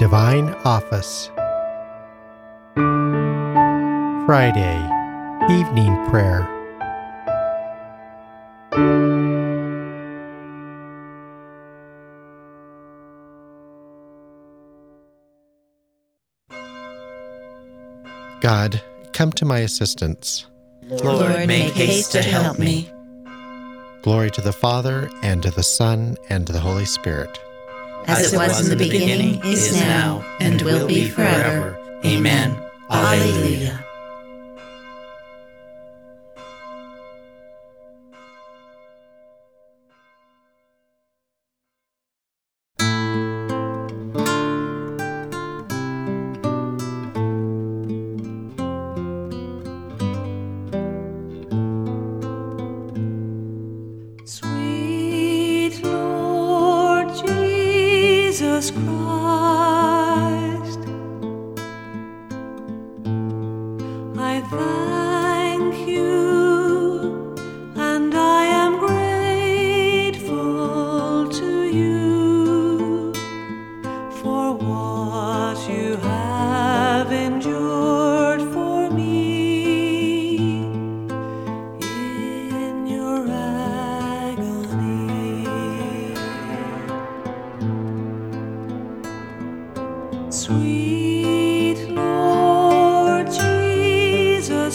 Divine Office. Friday, Evening Prayer. God, come to my assistance. Lord, make haste to help me. Glory to the Father, and to the Son, and to the Holy Spirit. As it was in the beginning, is now, and will be forever. Amen. Alleluia. Sweet Lord Jesus Christ, I thank you, and I am grateful to you for what you have endured for me in your agony. Sweet Lord Jesus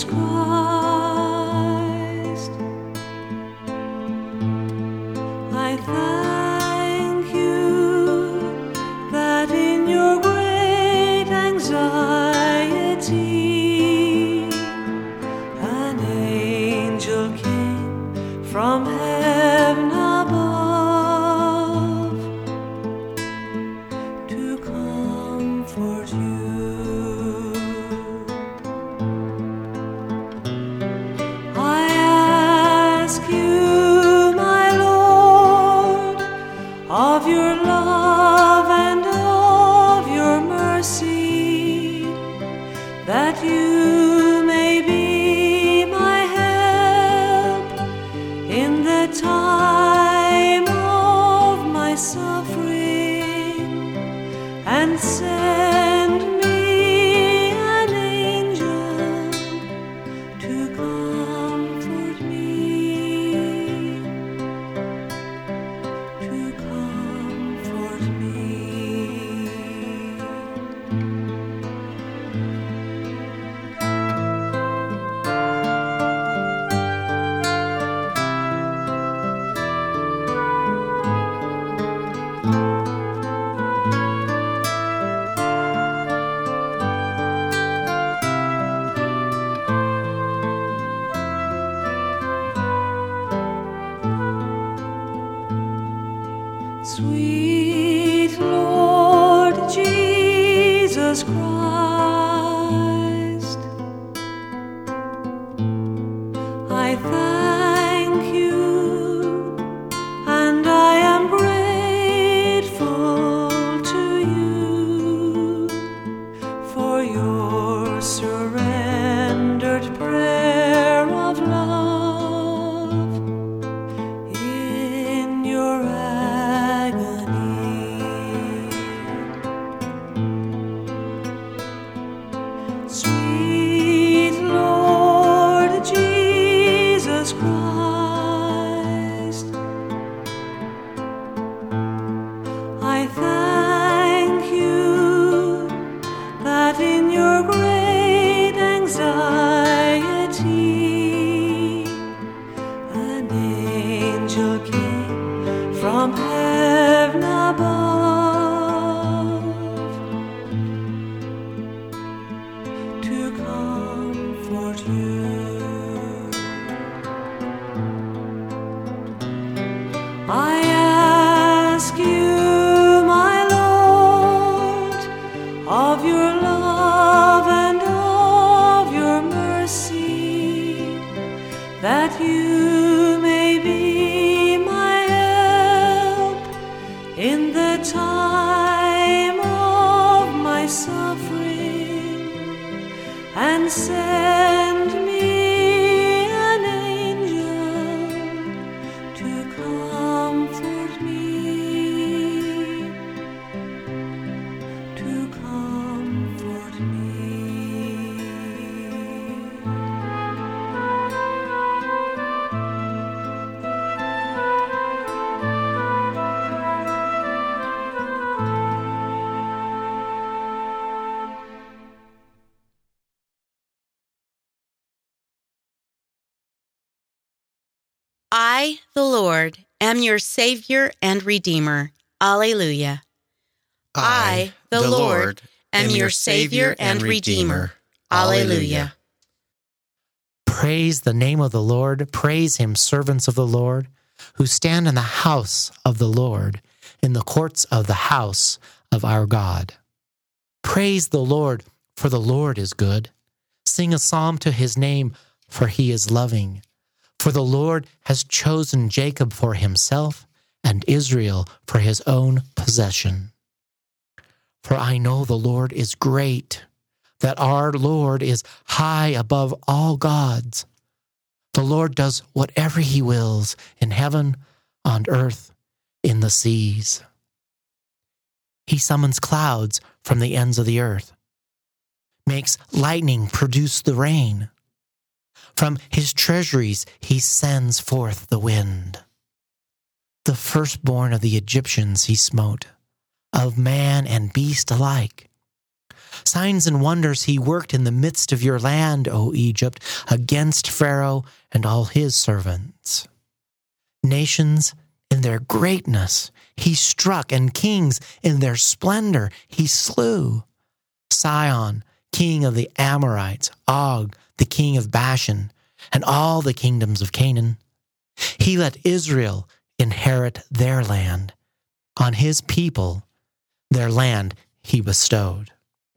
Christ, I thank you that in your great anxiety an angel came from heaven above to comfort you. I ask you, my Lord, of your love and of your mercy, that you may be my help in the time of my suffering, and send me an angel to comfort me, to comfort me. Sweet Lord Jesus Christ, I thank you, and I am grateful to you for your surrendered prayer of love in your agony. Sweet Lord Jesus Christ, I thank you that in your great anxiety an angel came from heaven above to comfort you. I ask you, my Lord, of your love and of your mercy, that you may be my help in the time of my suffering, and send me an angel to comfort me, to I, the Lord, am your Savior and Redeemer. Alleluia. I, the Lord, am your Savior and Redeemer. Alleluia. Praise the name of the Lord. Praise him, servants of the Lord, who stand in the house of the Lord, in the courts of the house of our God. Praise the Lord, for the Lord is good. Sing a psalm to his name, for he is loving. For the Lord has chosen Jacob for himself, and Israel for his own possession. For I know the Lord is great, that our Lord is high above all gods. The Lord does whatever he wills in heaven, on earth, in the seas. He summons clouds from the ends of the earth, makes lightning produce the rain. From his treasuries he sends forth the wind. The firstborn of the Egyptians he smote, of man and beast alike. Signs and wonders he worked in the midst of your land, O Egypt, against Pharaoh and all his servants. Nations in their greatness he struck, and kings in their splendor he slew. Sihon, king of the Amorites, Og, the king of Bashan, and all the kingdoms of Canaan. He let Israel inherit their land. On his people, their land he bestowed.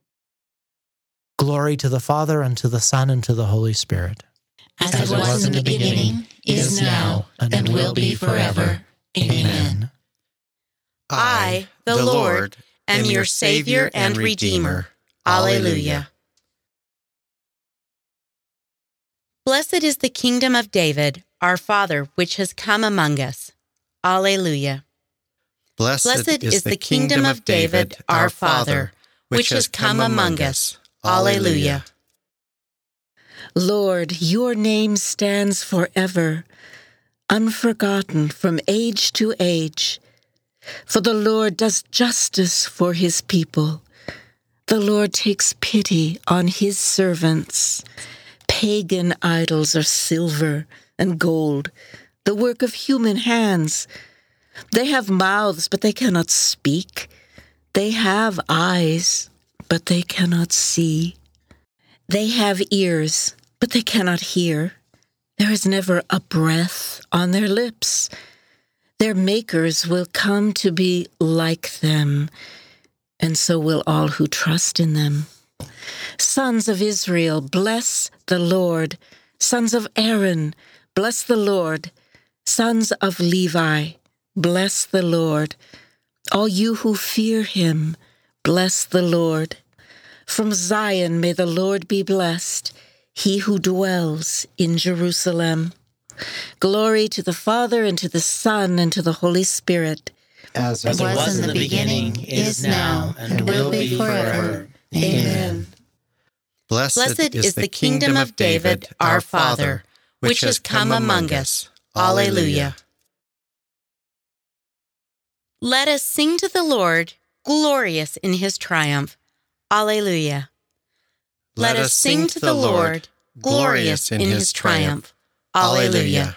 Glory to the Father, and to the Son, and to the Holy Spirit. As it was in the beginning, is now, and will be forever. Amen. I, the Lord, am your Savior and Redeemer. Alleluia. Blessed is the kingdom of David, our Father, which has come among us. Alleluia. Blessed is the kingdom of David, our Father, which has come among us. Alleluia. Lord, your name stands forever, unforgotten from age to age. For the Lord does justice for his people. The Lord takes pity on his servants. Pagan idols are silver and gold, the work of human hands. They have mouths, but they cannot speak. They have eyes, but they cannot see. They have ears, but they cannot hear. There is never a breath on their lips. Their makers will come to be like them, and so will all who trust in them. Sons of Israel, bless the Lord. Sons of Aaron, bless the Lord. Sons of Levi, bless the Lord. All you who fear him, bless the Lord. From Zion may the Lord be blessed, he who dwells in Jerusalem. Glory to the Father, and to the Son, and to the Holy Spirit. As It was in the beginning, is now, and will be forever. Amen. Blessed is the kingdom of David, our Father, which has come among us. Alleluia. Let us sing to the Lord, glorious in his triumph. Alleluia. Let us sing to the Lord, glorious in his triumph. Alleluia.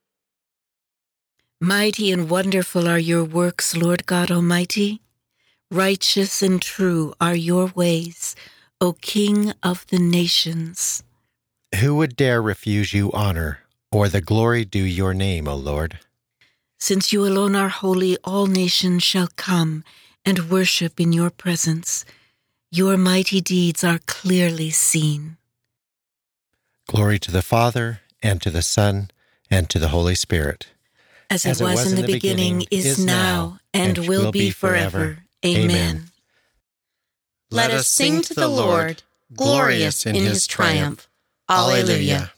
Mighty and wonderful are your works, Lord God Almighty. Righteous and true are your ways, O King of the nations. Who would dare refuse you honor, or the glory due your name, O Lord? Since you alone are holy, all nations shall come and worship in your presence. Your mighty deeds are clearly seen. Glory to the Father, and to the Son, and to the Holy Spirit. As it was in the beginning, is now, and will be forever. Amen. Let us sing to the Lord, glorious in his triumph. Alleluia.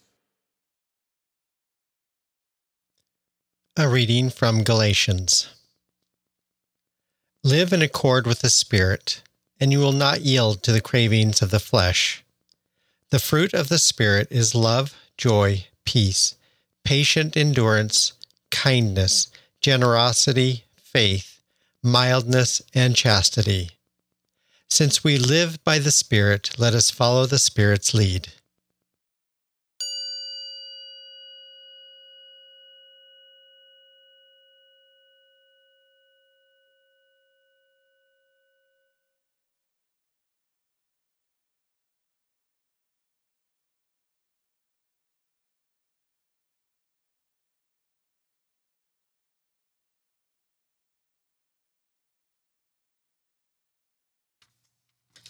A reading from Galatians. Live in accord with the Spirit, and you will not yield to the cravings of the flesh. The fruit of the Spirit is love, joy, peace, patient endurance, kindness, generosity, faith, mildness, and chastity. Since we live by the Spirit, let us follow the Spirit's lead.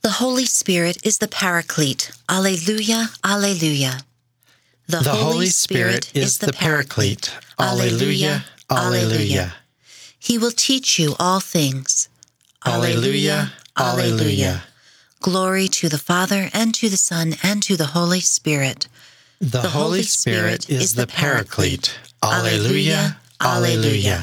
The Holy Spirit is the Paraclete. Alleluia, alleluia. The Holy Spirit is the Paraclete. Alleluia, alleluia. He will teach you all things. Alleluia, alleluia. Glory to the Father, and to the Son, and to the Holy Spirit. The Holy Spirit is the Paraclete. Alleluia, alleluia.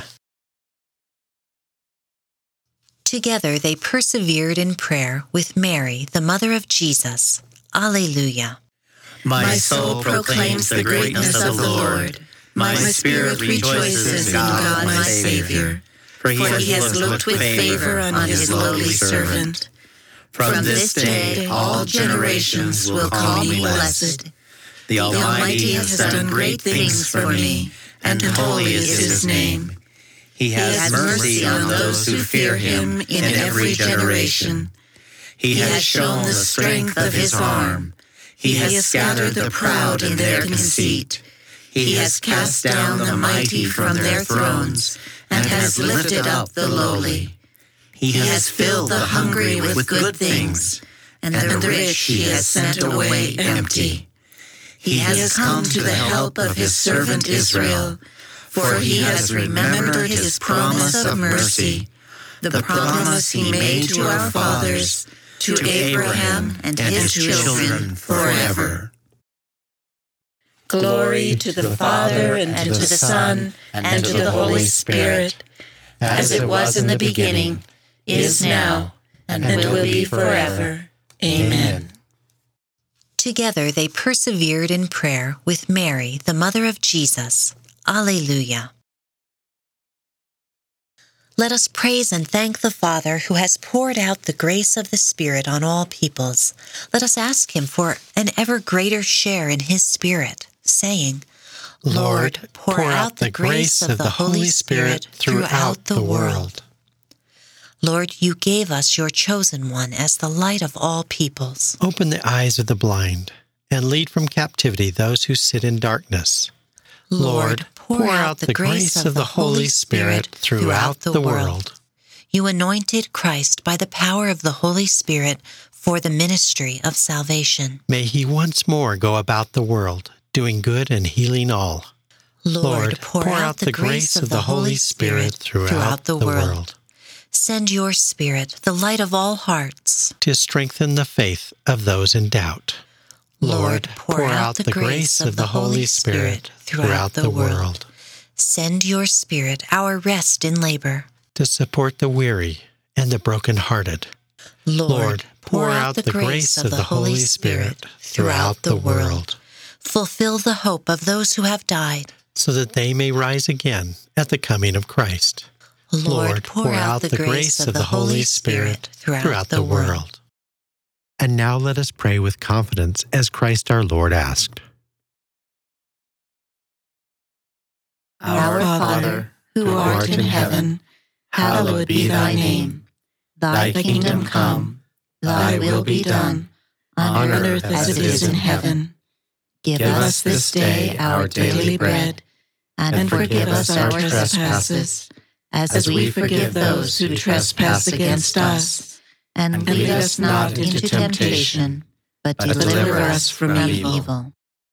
Together they persevered in prayer with Mary, the mother of Jesus. Alleluia. My soul proclaims the greatness of the Lord. My spirit rejoices in God my Savior, for he has looked with favor on his lowly servant. From this day all generations will call me blessed. The Almighty has done great things for me, and holy is his name. He has mercy on those who fear him in every generation. He has shown the strength of his arm. He has scattered the proud in their conceit. He has cast down the mighty from their thrones, and has lifted up the lowly. He has filled the hungry with good things, and the rich he has sent away empty. He has come to the help of his servant Israel, for he has remembered his promise of mercy, the promise he made to our fathers, to Abraham and his children forever. Glory to the Father, and to the Son, and to the Holy Spirit, as it was in the beginning, is now, and will be forever. Amen. Together they persevered in prayer with Mary, the mother of Jesus. Alleluia. Let us praise and thank the Father who has poured out the grace of the Spirit on all peoples. Let us ask him for an ever greater share in his Spirit, saying, Lord, pour out the grace of the Holy Spirit throughout the world. Lord, you gave us your chosen one as the light of all peoples. Open the eyes of the blind, and lead from captivity those who sit in darkness. Lord, pour out the grace of the Holy Spirit throughout the world. You anointed Christ by the power of the Holy Spirit for the ministry of salvation. May he once more go about the world, doing good and healing all. Lord, pour out the grace of the Holy Spirit throughout the world. Send your Spirit, the light of all hearts, to strengthen the faith of those in doubt. Lord, pour out the grace of the Holy Spirit throughout the world. Send your Spirit, our rest in labor, to support the weary and the brokenhearted. Lord, pour out the grace of the Holy Spirit throughout the world. Fulfill the hope of those who have died, so that they may rise again at the coming of Christ. Lord, pour out the grace of the Holy Spirit throughout the world. And now let us pray with confidence as Christ our Lord asked. Our Father, who art in heaven, hallowed be thy name. Thy kingdom come, thy will be done, on earth as it is in heaven. Give us this day our daily bread, and forgive us our trespasses, as we forgive those who trespass against us. And lead us not into temptation, but deliver us from evil.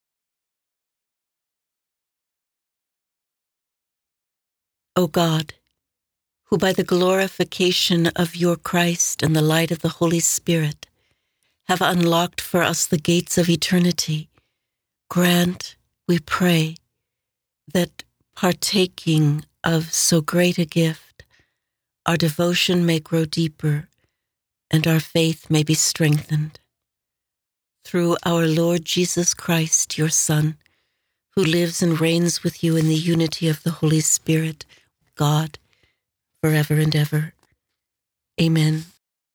O God, who by the glorification of your Christ and the light of the Holy Spirit have unlocked for us the gates of eternity, grant, we pray, that partaking of so great a gift, our devotion may grow deeper and our faith may be strengthened. Through our Lord Jesus Christ, your Son, who lives and reigns with you in the unity of the Holy Spirit, God, forever and ever. Amen.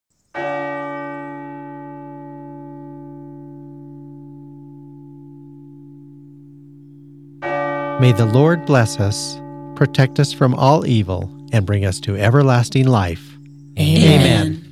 May the Lord bless us, protect us from all evil, and bring us to everlasting life. Amen.